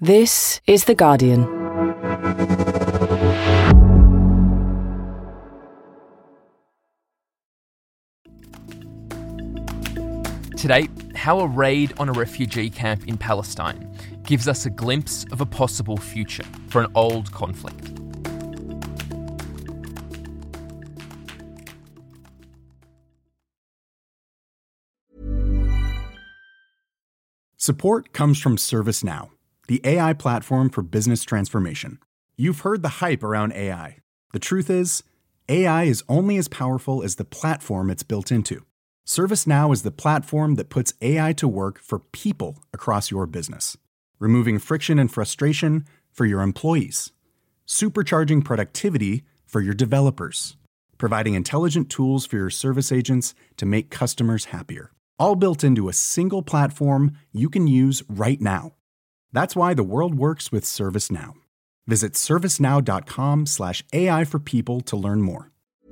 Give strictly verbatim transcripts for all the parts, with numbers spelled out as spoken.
This is The Guardian. Today, how a raid on a refugee camp in Palestine gives us a glimpse of a possible future for an old conflict. Support comes from ServiceNow, the A I platform for business transformation. You've heard the hype around A I. The truth is, A I is only as powerful as the platform it's built into. ServiceNow is the platform that puts A I to work for people across your business, removing friction and frustration for your employees, supercharging productivity for your developers, providing intelligent tools for your service agents to make customers happier. All built into a single platform you can use right now. That's why the world works with ServiceNow. Visit servicenow.com slash AI for people to learn more.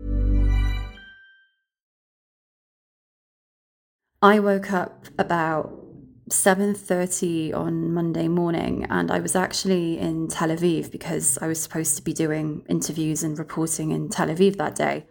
I woke up about seven thirty on Monday morning, and I was actually in Tel Aviv because I was supposed to be doing interviews and reporting in Tel Aviv that day.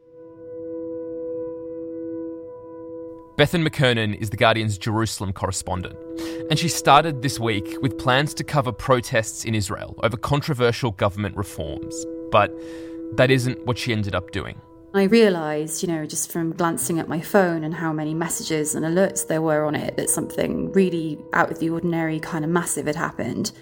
Bethan McKernan is The Guardian's Jerusalem correspondent, and she started this week with plans to cover protests in Israel over controversial government reforms. But that isn't what she ended up doing. I realised, you know, just from glancing at my phone and how many messages and alerts there were on it, that something really out of the ordinary, kind of massive had happened.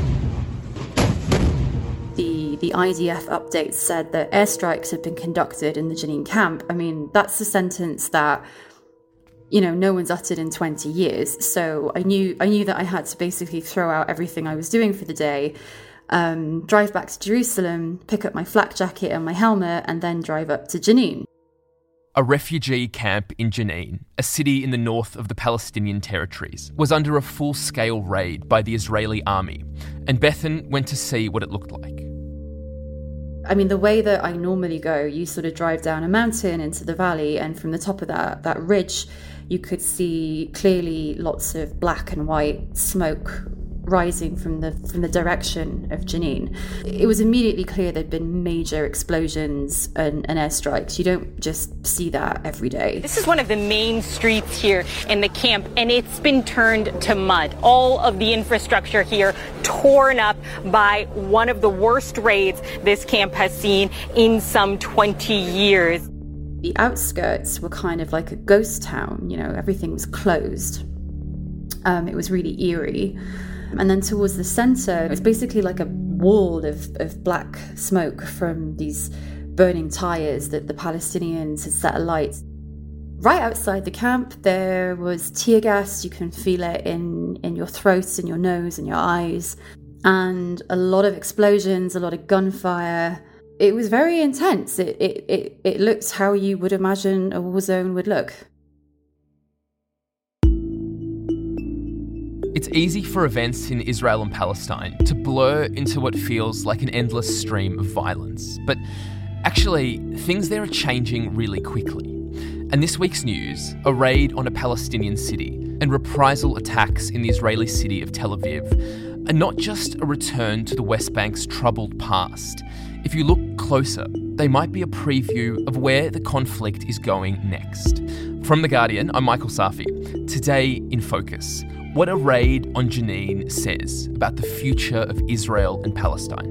The, the I D F updates said that airstrikes had been conducted in the Jenin camp. I mean, that's a sentence that, you know, no one's uttered in twenty years. So I knew I knew that I had to basically throw out everything I was doing for the day, um, drive back to Jerusalem, pick up my flak jacket and my helmet, and then drive up to Jenin. A refugee camp in Jenin, a city in the north of the Palestinian territories, was under a full-scale raid by the Israeli army, and Bethan went to see what it looked like. I mean, the way that I normally go, you sort of drive down a mountain into the valley, and from the top of that that ridge, you could see clearly lots of black and white smoke rising from the from the direction of Jenin. It was immediately clear there'd been major explosions and, and airstrikes. You don't just see that every day. This is one of the main streets here in the camp, and it's been turned to mud. All of the infrastructure here torn up by one of the worst raids this camp has seen in some twenty years. The outskirts were kind of like a ghost town, you know, everything was closed. Um, it was really eerie. And then towards the centre, it was basically like a wall of, of black smoke from these burning tyres that the Palestinians had set alight. Right outside the camp, there was tear gas. You can feel it in, in your throat, in your nose, in your eyes. And a lot of explosions, a lot of gunfire. It was very intense. It, it, it, it looked how you would imagine a war zone would look. It's easy for events in Israel and Palestine to blur into what feels like an endless stream of violence. But actually, things there are changing really quickly. And this week's news, a raid on a Palestinian city and reprisal attacks in the Israeli city of Tel Aviv, are not just a return to the West Bank's troubled past. If you look closer, they might be a preview of where the conflict is going next. From The Guardian, I'm Michael Safi. Today in Focus, what a raid on Jenin says about the future of Israel and Palestine.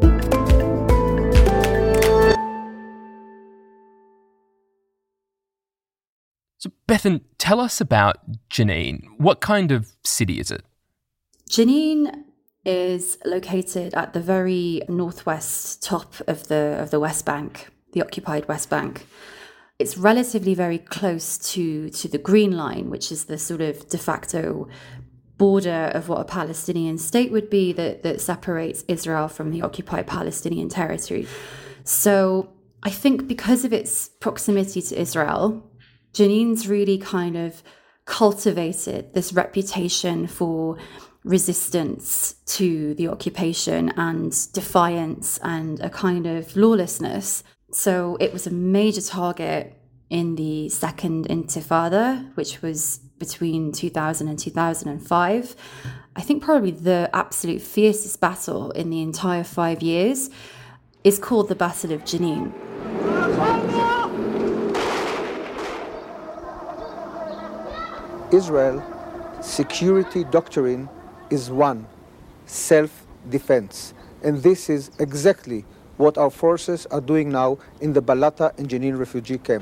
So, Bethan, tell us about Jenin. What kind of city is it? Jenin is located at the very northwest top of the of the West Bank, the occupied West Bank. It's relatively very close to, to the Green Line, which is the sort of de facto border of what a Palestinian state would be that, that separates Israel from the occupied Palestinian territory. So I think because of its proximity to Israel, Jenin's really kind of cultivated this reputation for resistance to the occupation and defiance and a kind of lawlessness. So it was a major target in the Second Intifada, which was between two thousand and two thousand five. I think probably the absolute fiercest battle in the entire five years is called the Battle of Jenin. Israel's security doctrine is one, self-defense. And this is exactly what our forces are doing now in the Balata and Jenin refugee camp.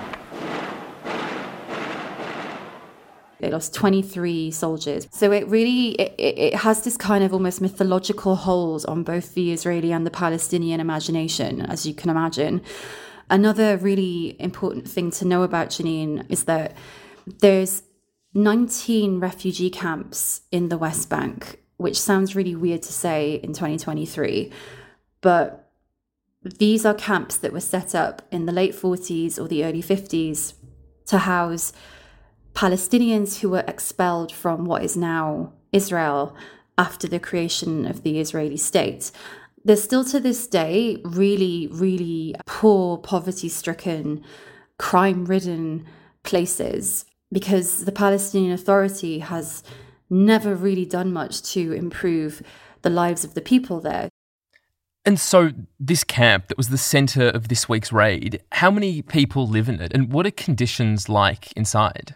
They lost twenty-three soldiers. So it really, it, it has this kind of almost mythological hold on both the Israeli and the Palestinian imagination, as you can imagine. Another really important thing to know about Jenin is that there's nineteen refugee camps in the West Bank, which sounds really weird to say in twenty twenty-three, but these are camps that were set up in the late forties or the early fifties to house Palestinians who were expelled from what is now Israel after the creation of the Israeli state. There's still to this day really, really poor, poverty-stricken, crime-ridden places because the Palestinian Authority has never really done much to improve the lives of the people there. And so this camp that was the centre of this week's raid, how many people live in it and what are conditions like inside?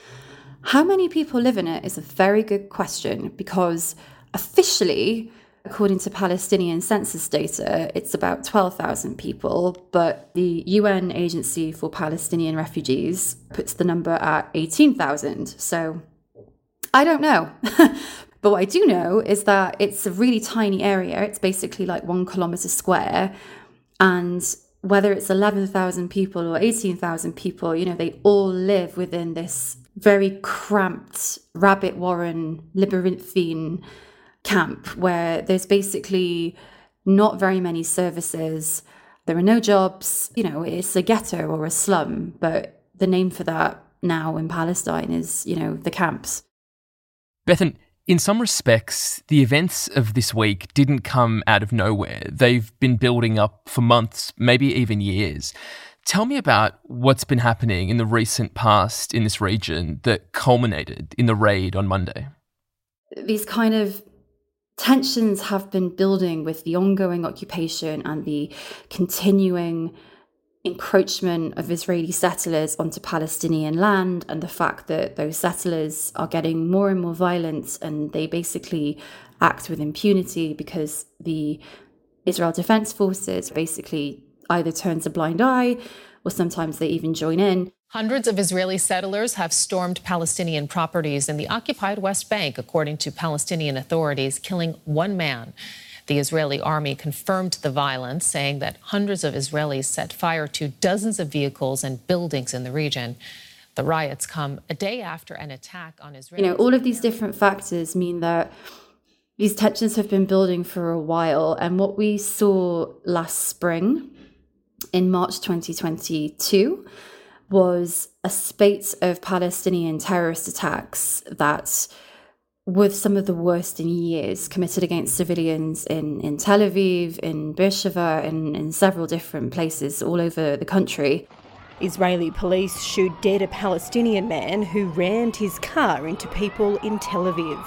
How many people live in it is a very good question because officially, according to Palestinian census data, it's about twelve thousand people, but the U N Agency for Palestinian Refugees puts the number at eighteen thousand. So I don't know. But what I do know is that it's a really tiny area. It's basically like one kilometre square. And whether it's eleven thousand people or eighteen thousand people, you know, they all live within this very cramped rabbit warren, labyrinthine camp where there's basically not very many services. There are no jobs. You know, it's a ghetto or a slum, but the name for that now in Palestine is, you know, the camps. Bethan, in some respects, the events of this week didn't come out of nowhere. They've been building up for months, maybe even years. Tell me about what's been happening in the recent past in this region that culminated in the raid on Monday. These kind of tensions have been building with the ongoing occupation and the continuing encroachment of Israeli settlers onto Palestinian land, and the fact that those settlers are getting more and more violent and they basically act with impunity because the Israel Defense Forces basically either turns a blind eye or sometimes they even join in. Hundreds of Israeli settlers have stormed Palestinian properties in the occupied West Bank, according to Palestinian authorities, killing one man. The Israeli army confirmed the violence, saying that hundreds of Israelis set fire to dozens of vehicles and buildings in the region. The riots come a day after an attack on Israel. You know, all of these different factors mean that these tensions have been building for a while. And what we saw last spring, in March twenty twenty-two, was a spate of Palestinian terrorist attacks that were some of the worst in years, committed against civilians in, in Tel Aviv, in Beersheba, and in several different places all over the country. Israeli police shoot dead a Palestinian man who rammed his car into people in Tel Aviv.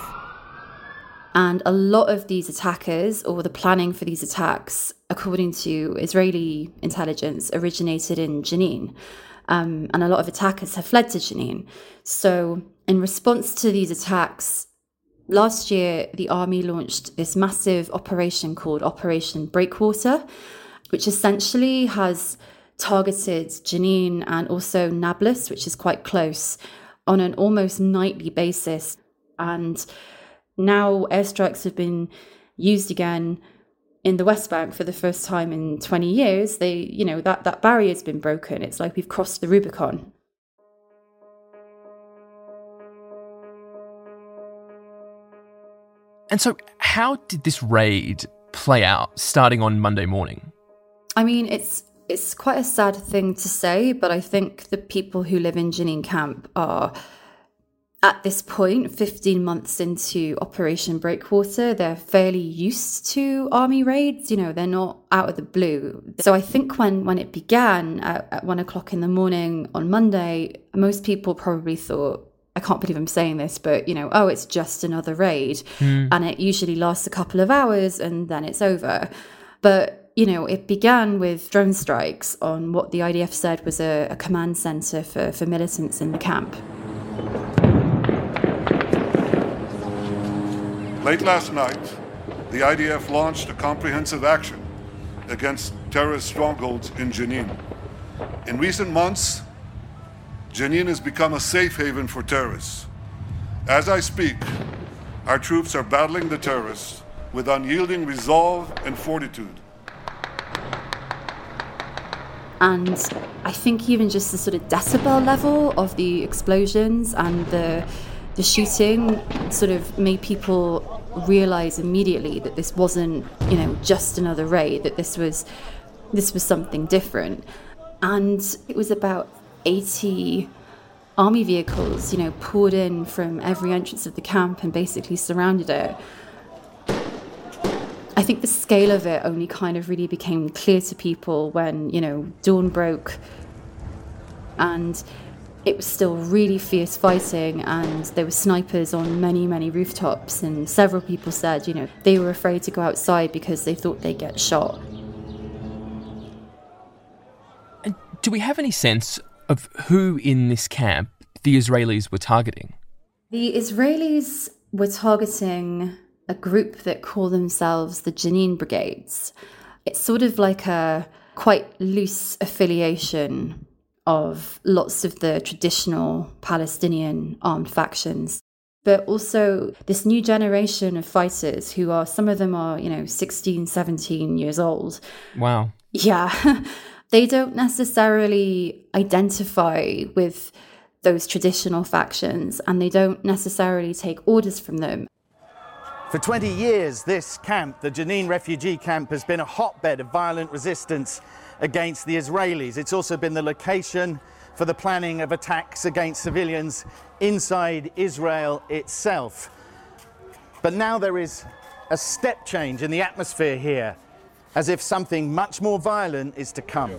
And a lot of these attackers, or the planning for these attacks, according to Israeli intelligence, originated in Jenin. Um, and a lot of attackers have fled to Jenin. So in response to these attacks, last year, the army launched this massive operation called Operation Breakwater, which essentially has targeted Jenin and also Nablus, which is quite close, on an almost nightly basis. And now airstrikes have been used again in the West Bank for the first time in twenty years. They, you know, that, that barrier's been broken. It's like we've crossed the Rubicon. And so how did this raid play out starting on Monday morning? I mean, it's it's quite a sad thing to say, but I think the people who live in Jenin camp are, at this point, fifteen months into Operation Breakwater, they're fairly used to army raids. You know, they're not out of the blue. So I think when, when it began at, at one o'clock in the morning on Monday, most people probably thought, I can't believe I'm saying this, but, you know, oh, it's just another raid. Mm. And it usually lasts a couple of hours and then it's over. But, you know, it began with drone strikes on what the I D F said was a, a command center for, for militants in the camp. Late last night, the I D F launched a comprehensive action against terrorist strongholds in Jenin. In recent months, Jenin has become a safe haven for terrorists. As I speak, our troops are battling the terrorists with unyielding resolve and fortitude. And I think even just the sort of decibel level of the explosions and the the shooting sort of made people realize immediately that this wasn't, you know, just another raid, that this was this was something different. And it was about eighty army vehicles, you know, poured in from every entrance of the camp and basically surrounded it. I think the scale of it only kind of really became clear to people when, you know, dawn broke and it was still really fierce fighting, and there were snipers on many, many rooftops, and several people said, you know, they were afraid to go outside because they thought they'd get shot. And do we have any sense of who in this camp the Israelis were targeting? The Israelis were targeting a group that call themselves the Jenin Brigades. It's sort of like a quite loose affiliation of lots of the traditional Palestinian armed factions, but also this new generation of fighters who are, some of them are, you know, sixteen, seventeen years old. Wow. Yeah. They don't necessarily identify with those traditional factions, and they don't necessarily take orders from them. For twenty years, this camp, the Jenin refugee camp, has been a hotbed of violent resistance against the Israelis. It's also been the location for the planning of attacks against civilians inside Israel itself. But now there is a step change in the atmosphere here, as if something much more violent is to come.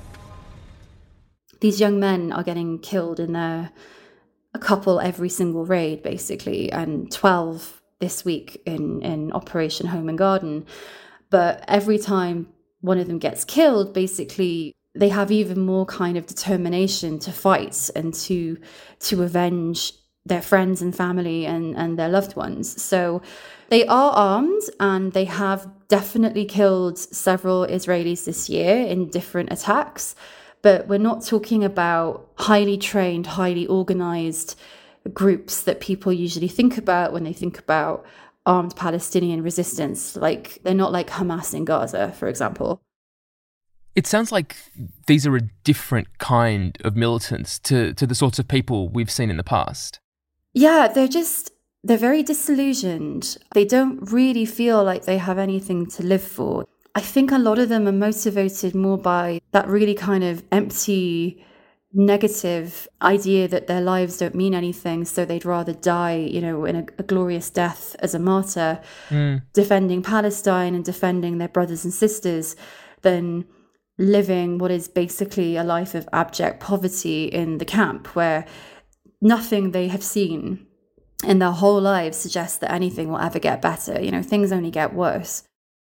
These young men are getting killed in their, a couple every single raid, basically, and twelve this week in, in Operation Home and Garden. But every time one of them gets killed, basically, they have even more kind of determination to fight and to to avenge their friends and family and, and their loved ones. So they are armed, and they have definitely killed several Israelis this year in different attacks. But we're not talking about highly trained, highly organized groups that people usually think about when they think about armed Palestinian resistance. Like, they're not like Hamas in Gaza, for example. It sounds like these are a different kind of militants to, to the sorts of people we've seen in the past. Yeah, they're just, they're very disillusioned. They don't really feel like they have anything to live for. I think a lot of them are motivated more by that really kind of empty, negative idea that their lives don't mean anything, so they'd rather die, you know, in a, a glorious death as a martyr, mm. defending Palestine and defending their brothers and sisters, than living what is basically a life of abject poverty in the camp, where nothing they have seen in their whole lives suggests that anything will ever get better. You know, things only get worse.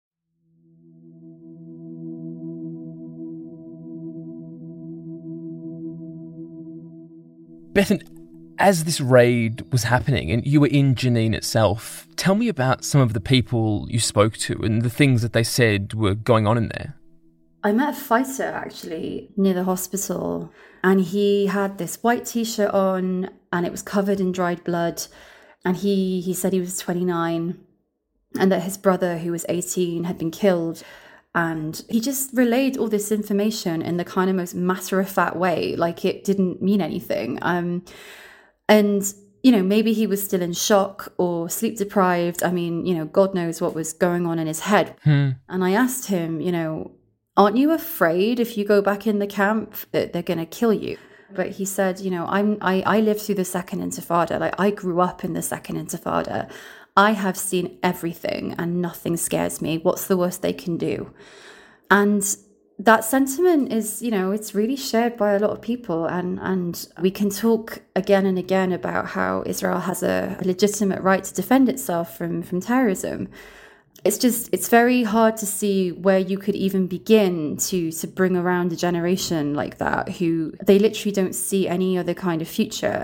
Bethan, as this raid was happening and you were in Jenin itself, tell me about some of the people you spoke to and the things that they said were going on in there. I met a fighter, actually, near the hospital, and he had this white T-shirt on, and it was covered in dried blood, and he, he said he was twenty-nine, and that his brother, who was eighteen, had been killed. And he just relayed all this information in the kind of most matter-of-fact way, like it didn't mean anything. Um, and, you know, maybe he was still in shock or sleep-deprived. I mean, you know, God knows what was going on in his head. Hmm. And I asked him, you know, aren't you afraid if you go back in the camp that they're going to kill you? But he said, you know, I'm, I, I lived through the Second Intifada. Like, I grew up in the Second Intifada. I have seen everything and nothing scares me. What's the worst they can do? And that sentiment is, you know, it's really shared by a lot of people. And, and we can talk again and again about how Israel has a, a legitimate right to defend itself from, from terrorism. It's just, it's very hard to see where you could even begin to, to bring around a generation like that who they literally don't see any other kind of future.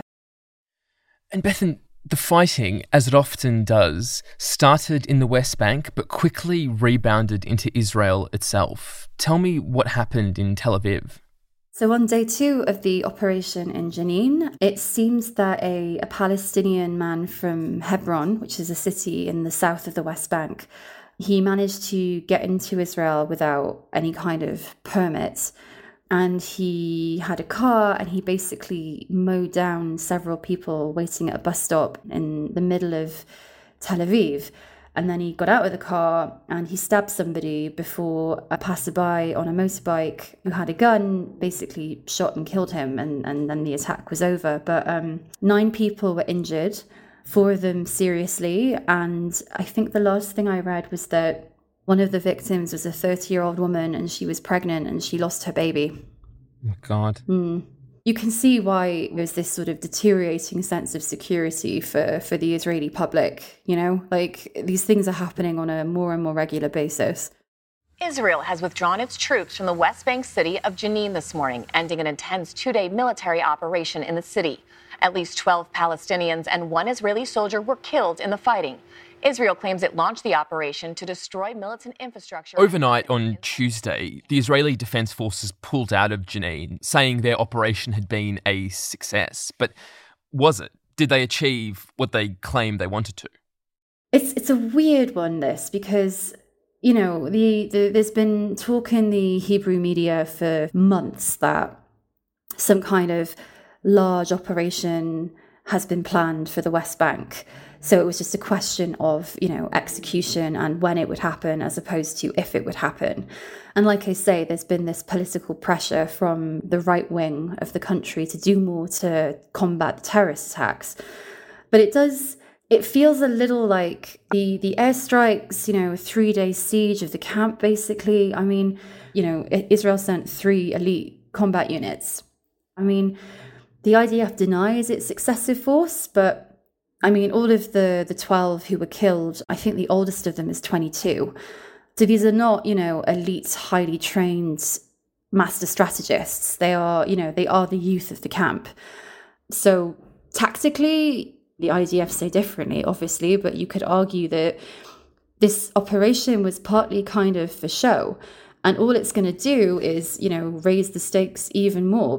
And Bethan, the fighting, as it often does, started in the West Bank but quickly rebounded into Israel itself. Tell me what happened in Tel Aviv. So on day two of the operation in Jenin, it seems that a, a Palestinian man from Hebron, which is a city in the south of the West Bank, he managed to get into Israel without any kind of permit. And he had a car and he basically mowed down several people waiting at a bus stop in the middle of Tel Aviv. And then he got out of the car and he stabbed somebody before a passerby on a motorbike who had a gun basically shot and killed him. And, and then the attack was over. But um, nine people were injured, four of them seriously. And I think the last thing I read was that one of the victims was a thirty-year-old woman and she was pregnant and she lost her baby. Oh, God. Mm. You can see why there's this sort of deteriorating sense of security for, for the Israeli public, you know? Like, these things are happening on a more and more regular basis. Israel has withdrawn its troops from the West Bank city of Jenin this morning, ending an intense two-day military operation in the city. At least twelve Palestinians and one Israeli soldier were killed in the fighting. Israel claims it launched the operation to destroy militant infrastructure. Overnight on Tuesday, the Israeli Defense Forces pulled out of Jenin, saying their operation had been a success. But was it? Did they achieve what they claimed they wanted to? It's it's a weird one, this, because, you know, the, the there's been talk in the Hebrew media for months that some kind of large operation has been planned for the West Bank. So it was just a question of, you know, execution and when it would happen as opposed to if it would happen. And like I say, there's been this political pressure from the right wing of the country to do more to combat the terrorist attacks. But it does, it feels a little like the, the airstrikes, you know, a three-day siege of the camp, basically. I mean, you know, Israel sent three elite combat units. I mean, the I D F denies its excessive force, but I mean, all of the, the twelve who were killed, I think the oldest of them is twenty-two. So these are not, you know, elite, highly trained master strategists. They are, you know, they are the youth of the camp. So tactically, the I D F say differently, obviously, but you could argue that this operation was partly kind of for show. And all it's going to do is, you know, raise the stakes even more.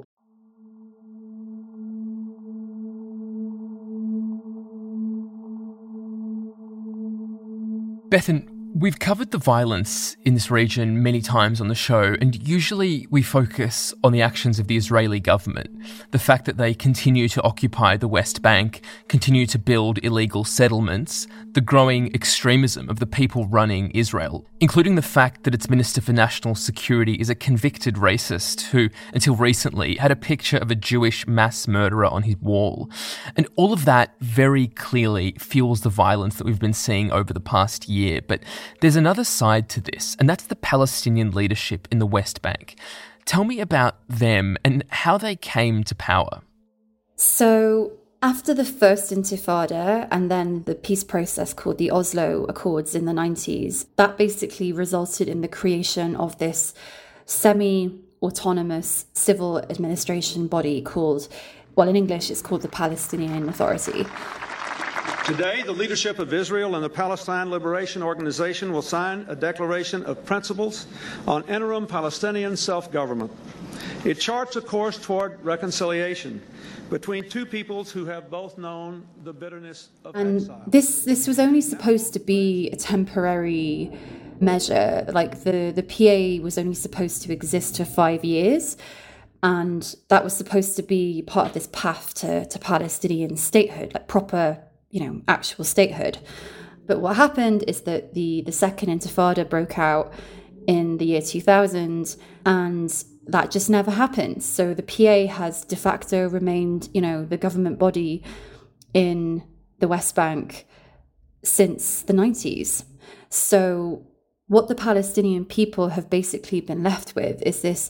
Bethan, we've covered the violence in this region many times on the show, and usually we focus on the actions of the Israeli government, the fact that they continue to occupy the West Bank, continue to build illegal settlements, the growing extremism of the people running Israel, including the fact that its Minister for National Security is a convicted racist who, until recently, had a picture of a Jewish mass murderer on his wall. And all of that very clearly fuels the violence that we've been seeing over the past year. But there's another side to this, and that's the Palestinian leadership in the West Bank. Tell me about them and how they came to power. So after the first Intifada and then the peace process called the Oslo Accords in the nineties, that basically resulted in the creation of this semi-autonomous civil administration body called, well, in English, it's called the Palestinian Authority. Today, the leadership of Israel and the Palestine Liberation Organization will sign a declaration of principles on interim Palestinian self-government. It charts a course toward reconciliation between two peoples who have both known the bitterness of and exile. This this was only supposed to be a temporary measure. Like the, the P A was only supposed to exist for five years. And that was supposed to be part of this path to, to Palestinian statehood, like proper, you know, actual statehood. But what happened is that the, the second Intifada broke out in the year two thousand, and that just never happened. So the P A has de facto remained, you know, the government body in the West Bank since the nineties. So what the Palestinian people have basically been left with is this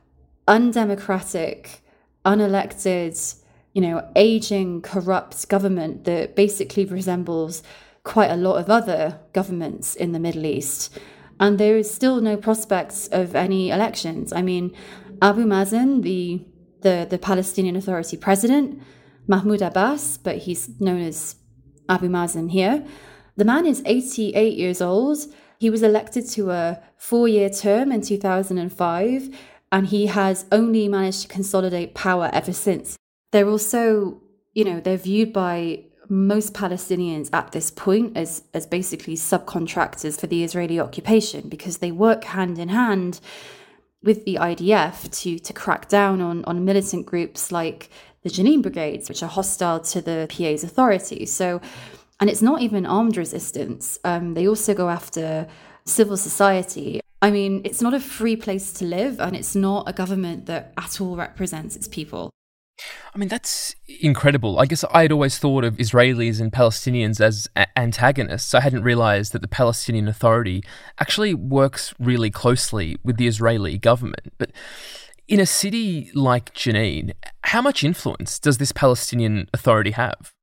undemocratic, unelected, you know, aging, corrupt government that basically resembles quite a lot of other governments in the Middle East. And there is still no prospects of any elections. I mean, Abu Mazen, the, the, the Palestinian Authority president, Mahmoud Abbas, but he's known as Abu Mazen here, the man is eighty-eight years old. He was elected to a four-year term in two thousand five, and he has only managed to consolidate power ever since. They're also, you know, they're viewed by most Palestinians at this point as, as basically subcontractors for the Israeli occupation, because they work hand in hand with the I D F to, to crack down on, on militant groups like the Jenin Brigades, which are hostile to the P A's authority. So, and it's not even armed resistance. Um, they also go after civil society. I mean, it's not a free place to live, and it's not a government that at all represents its people. I mean, that's incredible. I guess I had always thought of Israelis and Palestinians as a- antagonists. I hadn't realised that the Palestinian Authority actually works really closely with the Israeli government. But in a city like Jenin, how much influence does this Palestinian Authority have?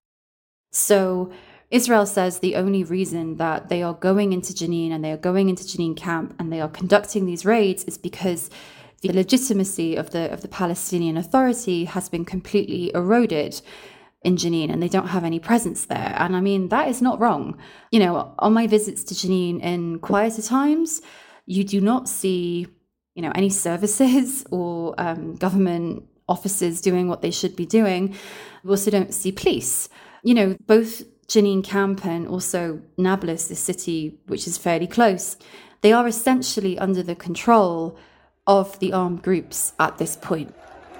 So Israel says the only reason that they are going into Jenin and they are going into Jenin camp and they are conducting these raids is because the legitimacy of the of the Palestinian Authority has been completely eroded in Jenin, and they don't have any presence there. And I mean, that is not wrong. You know, on my visits to Jenin in quieter times, you do not see, you know, any services or um, government officers doing what they should be doing. We also don't see police. You know, both Jenin camp and also Nablus, the city which is fairly close, they are essentially under the control of the armed groups at this point.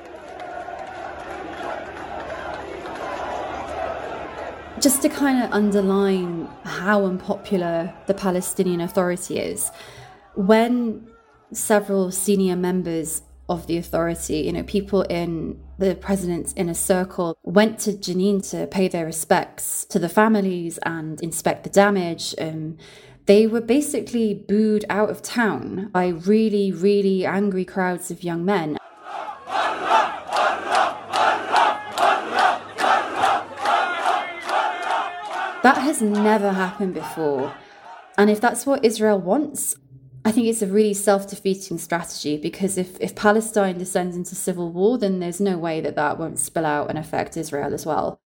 Just to kind of underline how unpopular the Palestinian Authority is, when several senior members of the authority, you know, people in the president's inner circle, went to Jenin to pay their respects to the families and inspect the damage, um, they were basically booed out of town by really, really angry crowds of young men. That has never happened before. And if that's what Israel wants, I think it's a really self-defeating strategy, because if, if Palestine descends into civil war, then there's no way that that won't spill out and affect Israel as well.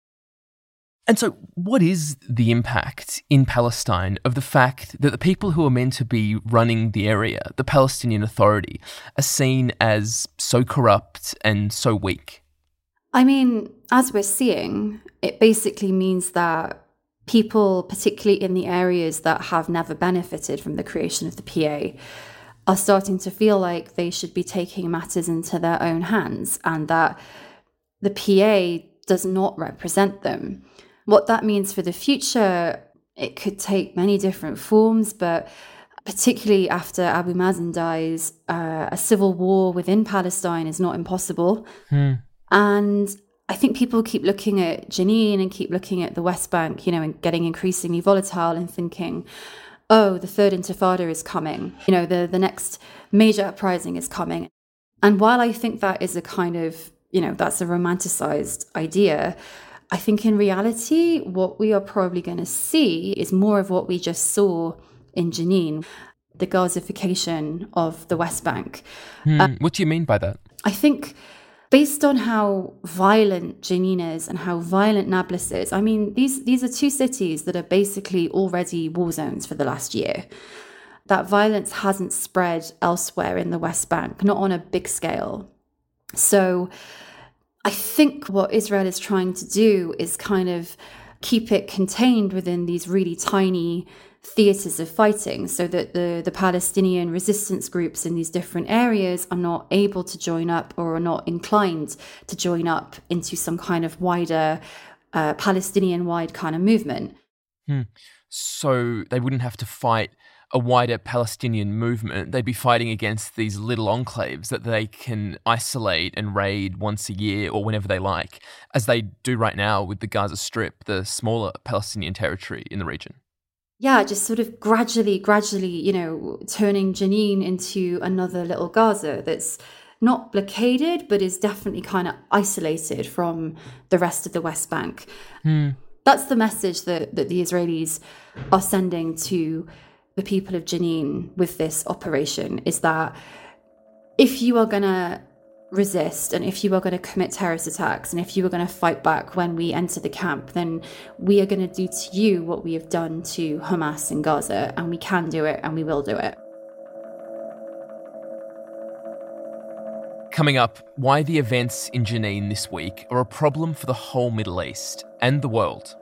And so what is the impact in Palestine of the fact that the people who are meant to be running the area, the Palestinian Authority, are seen as so corrupt and so weak? I mean, as we're seeing, it basically means that people, particularly in the areas that have never benefited from the creation of the P A, are starting to feel like they should be taking matters into their own hands, and that the P A does not represent them. What that means for the future, it could take many different forms, but particularly after Abu Mazen dies, uh, a civil war within Palestine is not impossible. Hmm. And I think people keep looking at Jenin and keep looking at the West Bank, you know, and getting increasingly volatile and thinking, oh, the third intifada is coming. You know, the, the next major uprising is coming. And while I think that is a kind of, you know, that's a romanticized idea, I think in reality, what we are probably going to see is more of what we just saw in Jenin, the Gazification of the West Bank. Hmm. Um, what do you mean by that? I think based on how violent Jenin is and how violent Nablus is, I mean, these, these are two cities that are basically already war zones for the last year. That violence hasn't spread elsewhere in the West Bank, not on a big scale. So I think what Israel is trying to do is kind of keep it contained within these really tiny theatres of fighting, so that the, the Palestinian resistance groups in these different areas are not able to join up or are not inclined to join up into some kind of wider uh, Palestinian-wide kind of movement. Hmm. So they wouldn't have to fight a wider Palestinian movement. They'd be fighting against these little enclaves that they can isolate and raid once a year or whenever they like, as they do right now with the Gaza Strip, the smaller Palestinian territory in the region. yeah, just sort of gradually, gradually, you know, turning Jenin into another little Gaza that's not blockaded, but is definitely kind of isolated from the rest of the West Bank. Hmm. That's the message that, that the Israelis are sending to the people of Jenin with this operation, is that if you are going to resist and if you are going to commit terrorist attacks and if you are going to fight back when we enter the camp, then we are going to do to you what we have done to Hamas in Gaza, and we can do it and we will do it. Coming up, why the events in Jenin this week are a problem for the whole Middle East and the world.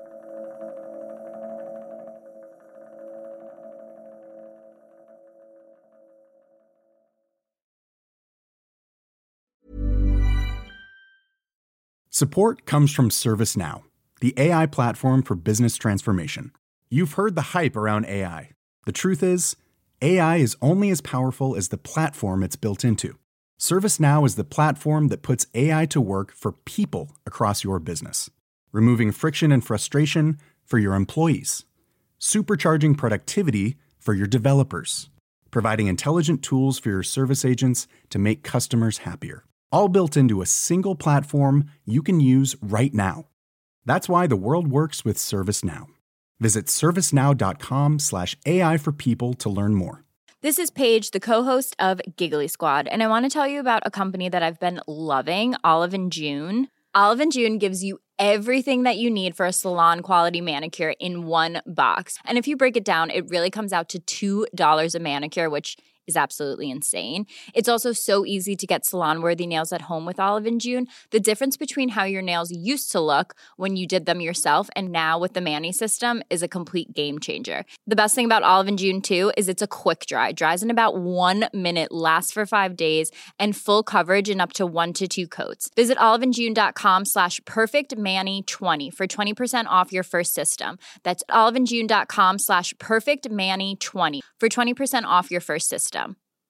Support comes from ServiceNow, the A I platform for business transformation. You've heard the hype around A I. The truth is, A I is only as powerful as the platform it's built into. ServiceNow is the platform that puts A I to work for people across your business, removing friction and frustration for your employees, supercharging productivity for your developers, providing intelligent tools for your service agents to make customers happier, all built into a single platform you can use right now. That's why the world works with ServiceNow. Visit servicenow.com slash AI for people to learn more. This is Paige, the co-host of Giggly Squad, and I want to tell you about a company that I've been loving, Olive and June. Olive and June gives you everything that you need for a salon-quality manicure in one box. And if you break it down, it really comes out to two dollars a manicure, which is absolutely insane. It's also so easy to get salon-worthy nails at home with Olive and June. The difference between how your nails used to look when you did them yourself and now with the Mani system is a complete game changer. The best thing about Olive and June, too, is it's a quick dry. Dries in about one minute, lasts for five days, and full coverage in up to one to two coats. Visit oliveandjune.com slash perfectmani20 for twenty percent off your first system. That's oliveandjune.com slash perfectmani20 for twenty percent off your first system.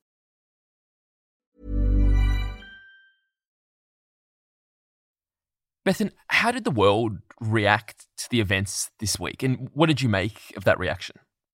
Bethan, how did the world react to the events this week, and what did you make of that reaction?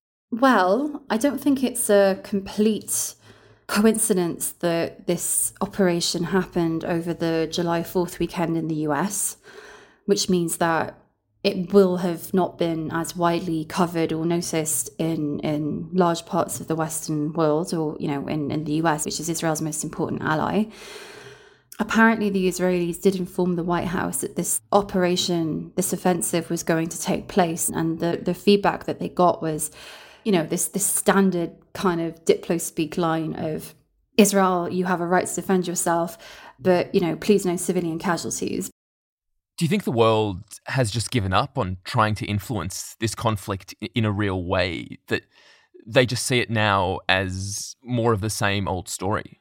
Well, I don't think it's a complete coincidence that this operation happened over the July fourth weekend in the U S, which means that it will have not been as widely covered or noticed in, in large parts of the Western world, or, you know, in, in the U S, which is Israel's most important ally. Apparently, the Israelis did inform the White House that this operation, this offensive was going to take place. And the, the feedback that they got was, you know, this, this standard kind of diplo-speak line of, Israel, you have a right to defend yourself, but, you know, please no civilian casualties. Do you think the world has just given up on trying to influence this conflict in a real way, that they just see it now as more of the same old story?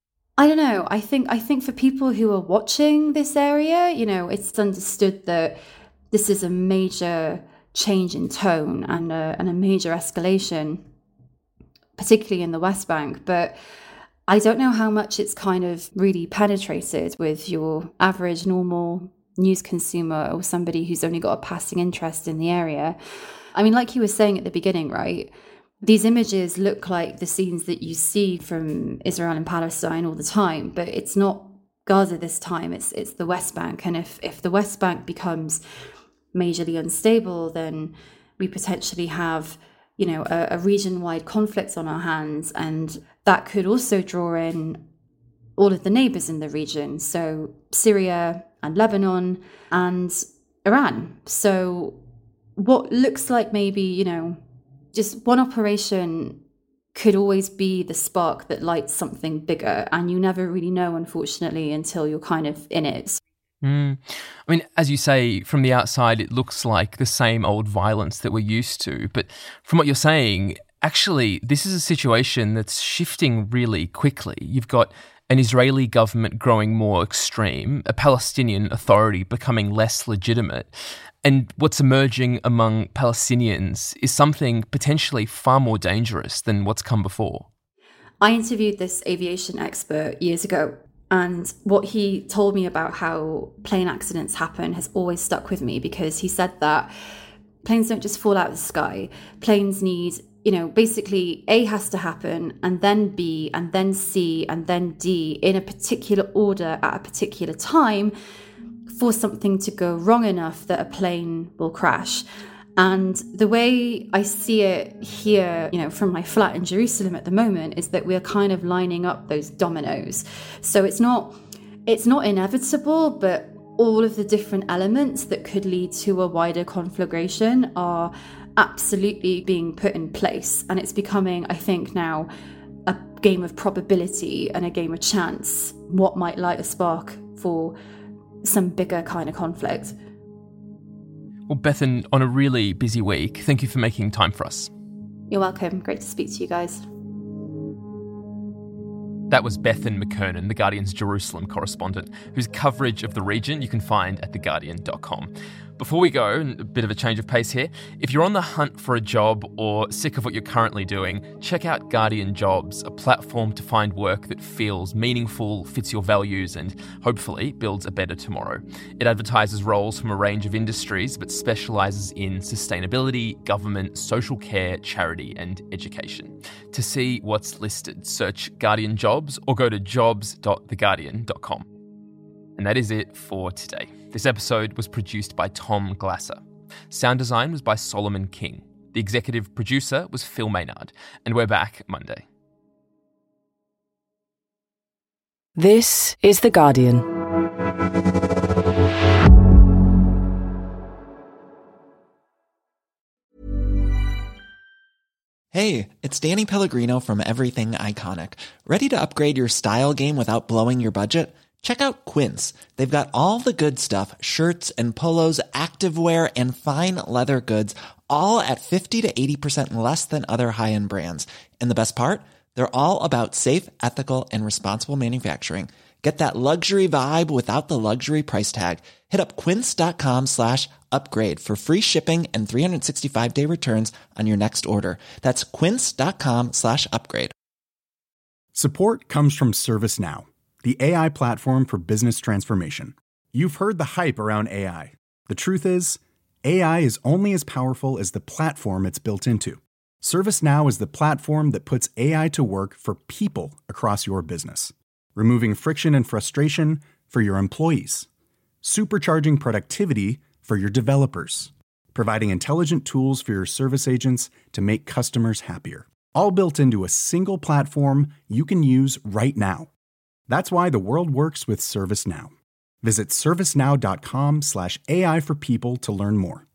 I don't know. I think I think for people who are watching this area, you know, it's understood that this is a major change in tone and a, and a major escalation, particularly in the West Bank. But I don't know how much it's kind of really penetrated with your average, normal news consumer or somebody who's only got a passing interest in the area. I mean, like you were saying at the beginning, right? These images look like the scenes that you see from Israel and Palestine all the time, but it's not Gaza this time, it's it's the West Bank. And if, if the West Bank becomes majorly unstable, then we potentially have, you know, a, a region-wide conflict on our hands, and that could also draw in all of the neighbors in the region, so Syria and Lebanon and Iran. So what looks like maybe, you know, just one operation could always be the spark that lights something bigger, and you never really know, unfortunately, until you're kind of in it. Mm. I mean, as you say, from the outside, it looks like the same old violence that we're used to. But from what you're saying, actually, this is a situation that's shifting really quickly. You've got an Israeli government growing more extreme, a Palestinian Authority becoming less legitimate. And what's emerging among Palestinians is something potentially far more dangerous than what's come before. I interviewed this aviation expert years ago, and what he told me about how plane accidents happen has always stuck with me, because he said that Planes don't just fall out of the sky. Planes need, you know, basically A has to happen, and then B, and then C, and then D in a particular order at a particular time for something to go wrong enough that a plane will crash. And the way I see it here, you know, from my flat in Jerusalem at the moment, is that we're kind of lining up those dominoes. So it's not, it's not inevitable, but all of the different elements that could lead to a wider conflagration are absolutely being put in place. And it's becoming, I think, now a game of probability and a game of chance, what might light a spark for some bigger kind of conflict. Well, Bethan, on a really busy week, thank you for making time for us. You're welcome. Great to speak to you guys. That was Bethan McKernan, The Guardian's Jerusalem correspondent, whose coverage of the region you can find at the guardian dot com. Before we go, a bit of a change of pace here, if you're on the hunt for a job or sick of what you're currently doing, check out Guardian Jobs, a platform to find work that feels meaningful, fits your values, and hopefully builds a better tomorrow. It advertises roles from a range of industries, but specialises in sustainability, government, social care, charity, and education. To see what's listed, search Guardian Jobs or go to jobs dot the guardian dot com. And that is it for today. This episode was produced by Tom Glasser. Sound design was by Solomon King. The executive producer was Phil Maynard. And we're back Monday. This is The Guardian. Hey, it's Danny Pellegrino from Everything Iconic. Ready to upgrade your style game without blowing your budget? Check out Quince. They've got all the good stuff, shirts and polos, activewear, and fine leather goods, all at fifty to eighty percent less than other high-end brands. And the best part? They're all about safe, ethical, and responsible manufacturing. Get that luxury vibe without the luxury price tag. Hit up quince.com slash upgrade for free shipping and three sixty-five day returns on your next order. That's quince.com slash upgrade. Support comes from ServiceNow, the A I platform for business transformation. You've heard the hype around A I. The truth is, A I is only as powerful as the platform it's built into. ServiceNow is the platform that puts A I to work for people across your business, removing friction and frustration for your employees, supercharging productivity for your developers, providing intelligent tools for your service agents to make customers happier, all built into a single platform you can use right now. That's why the world works with ServiceNow. Visit servicenow.com slash AI for people to learn more.